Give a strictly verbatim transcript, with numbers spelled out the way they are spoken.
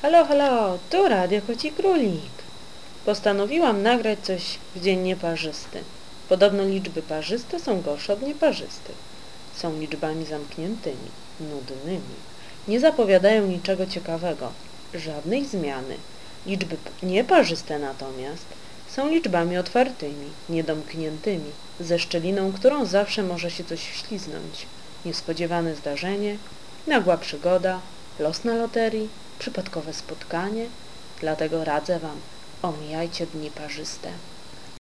Halo, halo, tu Radio Koci Królik. Postanowiłam nagrać coś w dzień nieparzysty. Podobno liczby parzyste są gorsze od nieparzystych. Są liczbami zamkniętymi, nudnymi. Nie zapowiadają niczego ciekawego, żadnej zmiany. Liczby nieparzyste natomiast są liczbami otwartymi, niedomkniętymi, ze szczeliną, którą zawsze może się coś wśliznąć. Niespodziewane zdarzenie, nagła przygoda, los na loterii, przypadkowe spotkanie. Dlatego radzę Wam, omijajcie dni parzyste.